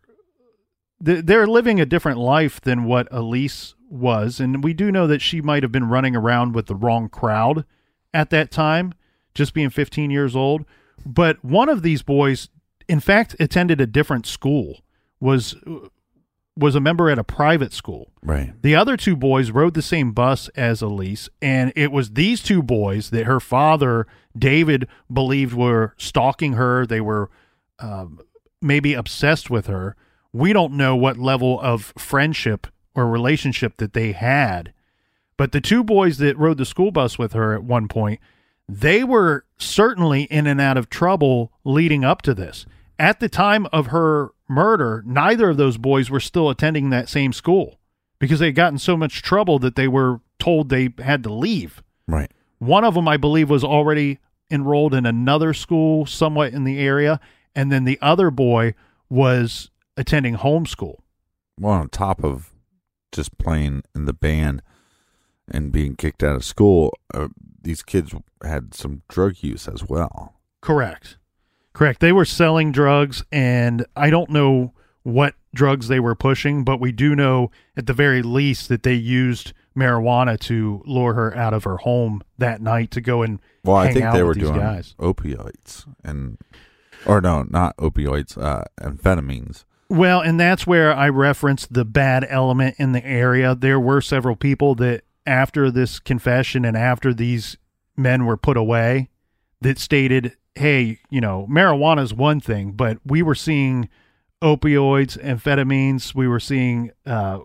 they're living a different life than what Elise was, and we do know that she might have been running around with the wrong crowd at that time, just being fifteen years old. But one of these boys, in fact, attended a different school, was was a member at a private school. Right. The other two boys rode the same bus as Elise, and it was these two boys that her father, David, believed were stalking her. They were um, maybe obsessed with her. We don't know what level of friendship or relationship that they had. But the two boys that rode the school bus with her at one point, they were certainly in and out of trouble leading up to this. At the time of her murder, neither of those boys were still attending that same school because they had gotten so much trouble that they were told they had to leave. Right. One of them, I believe, was already enrolled in another school somewhat in the area, and then the other boy was attending homeschool. Well, on top of just playing in the band and being kicked out of school, uh, these kids had some drug use as well. Correct. Correct. They were selling drugs, and I don't know what drugs they were pushing, but we do know at the very least that they used marijuana to lure her out of her home that night to go and well, hang I think out they with were these doing guys. opioids and, or no, not opioids, uh, amphetamines. Well, and that's where I referenced the bad element in the area. There were several people that after this confession and after these men were put away that stated, hey, you know, marijuana is one thing, but we were seeing opioids, amphetamines, we were seeing uh,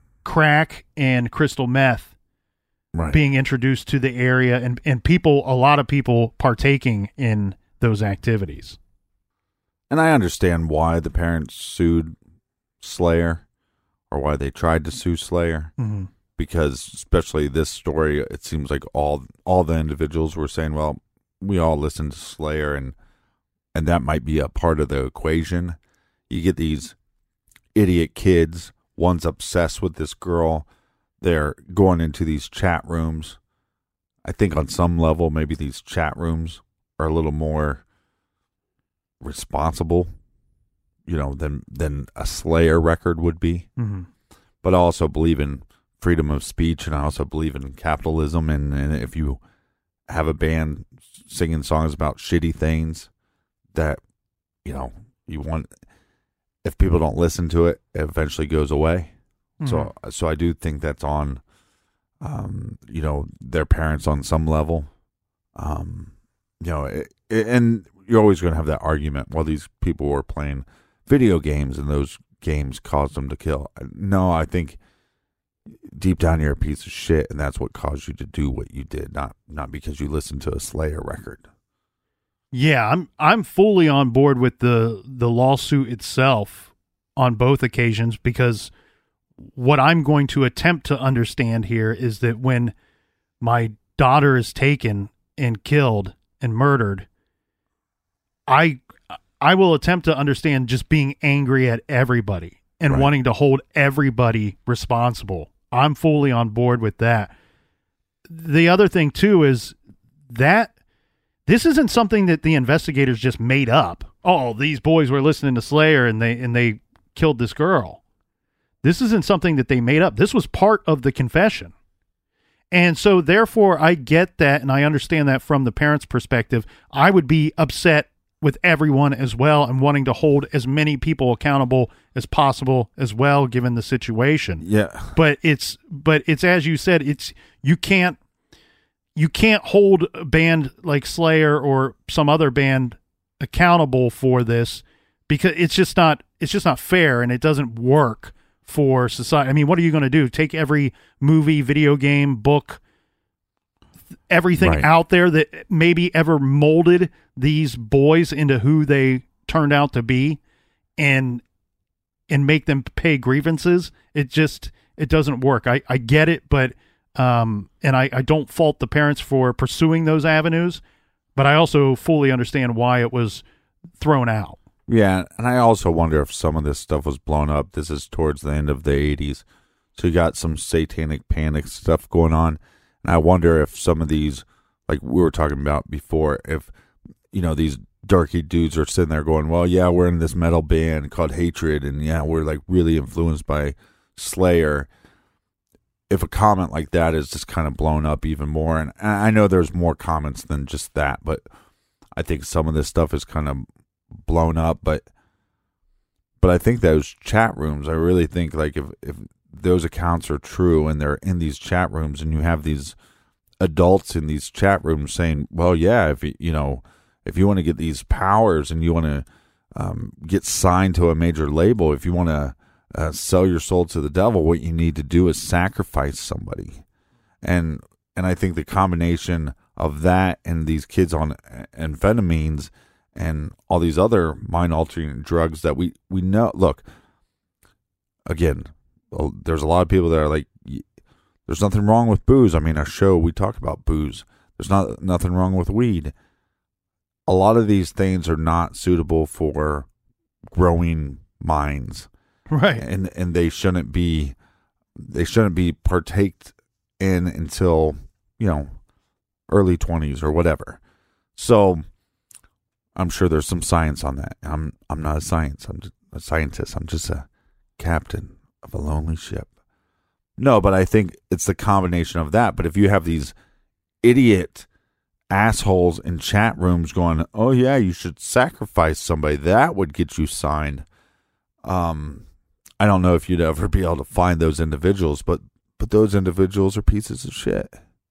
crack and crystal meth right. being introduced to the area, and, and people, a lot of people partaking in those activities. And I understand why the parents sued Slayer or why they tried to sue Slayer. Mm-hmm. Because especially this story, it seems like all all the individuals were saying, well, we all listen to Slayer, and and that might be a part of the equation. You get these idiot kids, one's obsessed with this girl, they're going into these chat rooms. I think on some level, maybe these chat rooms are a little more responsible, you know, than, than a Slayer record would be. Mm-hmm. But I also believe in freedom of speech, and I also believe in capitalism, and, and if you have a band singing songs about shitty things that, you know, you want, if people don't listen to it, it eventually goes away. Mm-hmm. So so I do think that's on, um, you know, their parents on some level. Um, you know, it, it, and you're always going to have that argument, well, these people were playing video games and those games caused them to kill. No, I think deep down you're a piece of shit, and that's what caused you to do what you did, not not because you listened to a Slayer record. Yeah, I'm I'm fully on board with the the lawsuit itself on both occasions, because what I'm going to attempt to understand here is that when my daughter is taken and killed and murdered, I I will attempt to understand just being angry at everybody and right. wanting to hold everybody responsible. I'm fully on board with that. The other thing, too, is that this isn't something that the investigators just made up. Oh, these boys were listening to Slayer and they and they killed this girl. This isn't something that they made up. This was part of the confession. And so, therefore, I get that, and I understand that from the parents' perspective. I would be upset with everyone as well, and wanting to hold as many people accountable as possible as well, given the situation. Yeah. But it's but it's as you said, it's you can't you can't hold a band like Slayer or some other band accountable for this, because it's just not it's just not fair, and it doesn't work for society. I mean, what are you going to do? Take every movie, video game, book, everything Right. out there that maybe ever molded these boys into who they turned out to be, and and make them pay grievances? It just it doesn't work. I, I get it, but um, and I, I don't fault the parents for pursuing those avenues, but I also fully understand why it was thrown out. Yeah, and I also wonder if some of this stuff was blown up. This is towards the end of the eighties, so you got some satanic panic stuff going on, and I wonder if some of these, like we were talking about before, if, you know, these darky dudes are sitting there going, well, yeah, we're in this metal band called Hatred, and yeah, we're like really influenced by Slayer. If a comment like that is just kind of blown up even more, and I know there's more comments than just that, but I think some of this stuff is kind of blown up, but but I think those chat rooms, I really think, like, if if those accounts are true and they're in these chat rooms, and you have these adults in these chat rooms saying, well, yeah, if you, you know, if you want to get these powers and you want to um, get signed to a major label, if you want to uh, sell your soul to the devil, what you need to do is sacrifice somebody. And and I think the combination of that and these kids on amphetamines and all these other mind-altering drugs that we, we know, look, again, there's a lot of people that are like, there's nothing wrong with booze. I mean, our show, we talk about booze. There's not nothing wrong with weed. A lot of these things are not suitable for growing minds. Right. And and they shouldn't be they shouldn't be partaked in until, you know, early twenties or whatever. So I'm sure there's some science on that. I'm I'm not a science. I'm just a scientist. I'm just a captain of a lonely ship. No, but I think it's the combination of that. But if you have these idiot assholes in chat rooms going, oh yeah, you should sacrifice somebody, that would get you signed. Um, I don't know if you'd ever be able to find those individuals, but but those individuals are pieces of shit.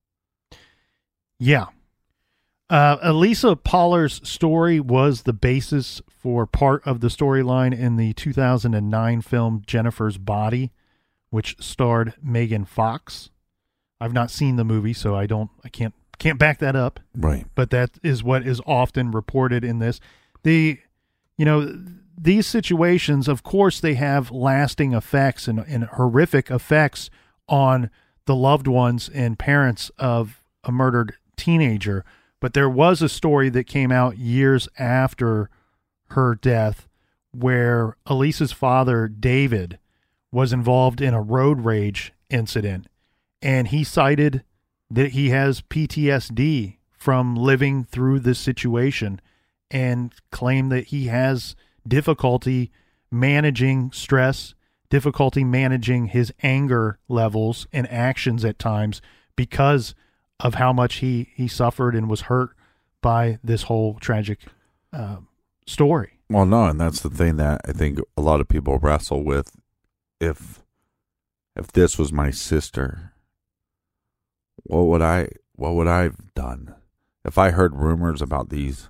Yeah. Uh, Elisa Pollar's story was the basis for part of the storyline in the two thousand nine film Jennifer's Body, which starred Megan Fox. I've not seen the movie, so I don't, I can't, can't back that up. Right. But that is what is often reported in this. The, you know, these situations, of course, they have lasting effects and, and horrific effects on the loved ones and parents of a murdered teenager. But there was a story that came out years after her death where Elisa's father, David, was involved in a road rage incident, and he cited that he has P T S D from living through this situation and claimed that he has difficulty managing stress, difficulty managing his anger levels and actions at times because of how much he, he suffered and was hurt by this whole tragic uh, story. Well, no, and that's the thing that I think a lot of people wrestle with. If if this was my sister, what would I what would I have done? If I heard rumors about these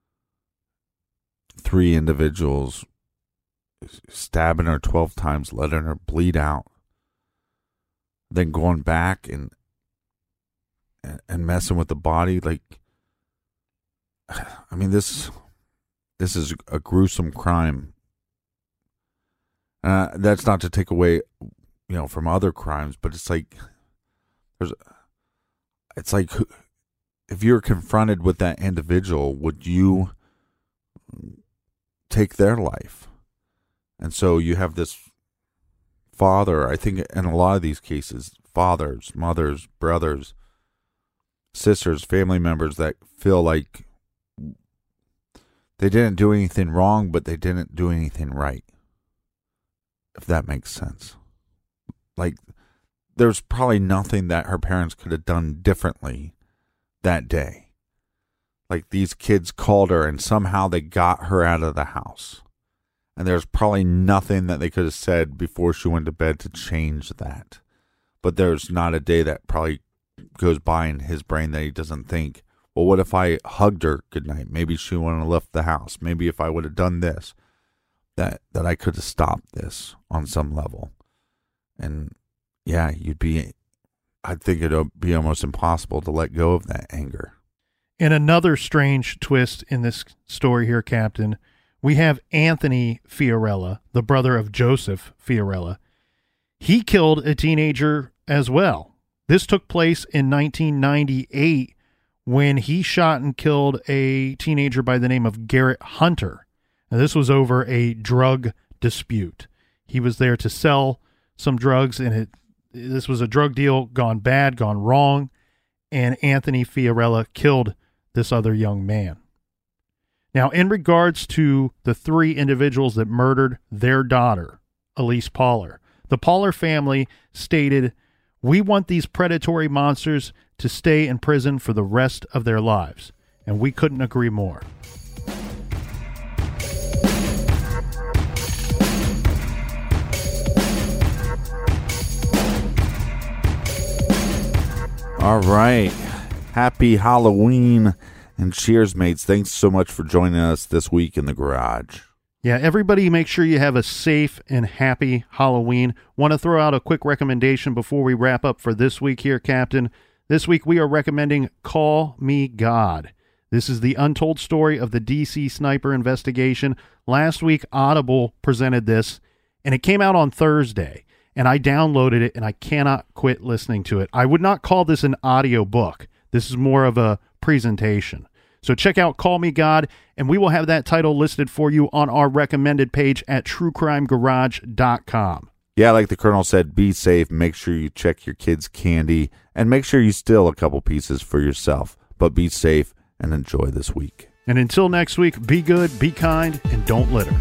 three individuals stabbing her twelve times, letting her bleed out, then going back and and messing with the body, like, I mean, this this is a gruesome crime. Uh, that's not to take away, you know, from other crimes, but it's like there's, it's like if you're confronted with that individual, would you take their life? And so you have this father. I think in a lot of these cases, fathers, mothers, brothers, sisters, family members that feel like they didn't do anything wrong, but they didn't do anything right. If that makes sense. Like, there's probably nothing that her parents could have done differently that day. Like, these kids called her and somehow they got her out of the house. And there's probably nothing that they could have said before she went to bed to change that. But there's not a day that probably goes by in his brain that he doesn't think, well, what if I hugged her goodnight? Maybe she wouldn't have left the house. Maybe if I would have done this. that, that I could have stopped this on some level. And yeah, you'd be, I think it'd be almost impossible to let go of that anger. And another strange twist in this story here, Captain, we have Anthony Fiorella, the brother of Joseph Fiorella. He killed a teenager as well. This took place in nineteen ninety-eight when he shot and killed a teenager by the name of Garrett Hunter. Now, this was over a drug dispute. He was there to sell some drugs, and it, this was a drug deal gone bad, gone wrong, and Anthony Fiorella killed this other young man. Now, in regards to the three individuals that murdered their daughter, Elise Pauler, the Pauler family stated, "We want these predatory monsters to stay in prison for the rest of their lives." And we couldn't agree more. All right. Happy Halloween and cheers, mates. Thanks so much for joining us this week in the garage. Yeah, everybody make sure you have a safe and happy Halloween. Want to throw out a quick recommendation before we wrap up for this week here, Captain. This week we are recommending Call Me God. This is the untold story of the D C sniper investigation. Last week, Audible presented this, and it came out on Thursday, and I downloaded it, and I cannot quit listening to it. I would not call this an audio book. This is more of a presentation. So check out Call Me God, and we will have that title listed for you on our recommended page at true crime garage dot com. Yeah, like the Colonel said, be safe. Make sure you check your kids' candy, and make sure you steal a couple pieces for yourself. But be safe and enjoy this week. And until next week, be good, be kind, and don't litter.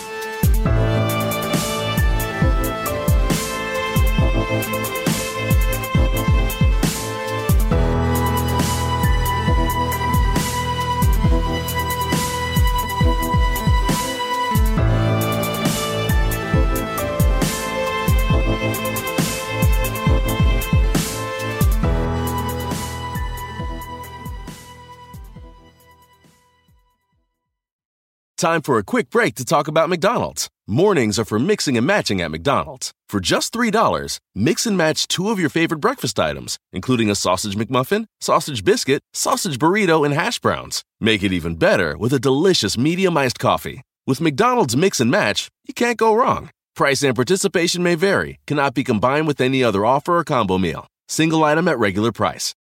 Time for a quick break to talk about McDonald's. Mornings are for mixing and matching at McDonald's. For just three dollars, mix and match two of your favorite breakfast items, including a sausage McMuffin, sausage biscuit, sausage burrito, and hash browns. Make it even better with a delicious medium iced coffee. With McDonald's Mix and Match, you can't go wrong. Price and participation may vary, cannot be combined with any other offer or combo meal. Single item at regular price.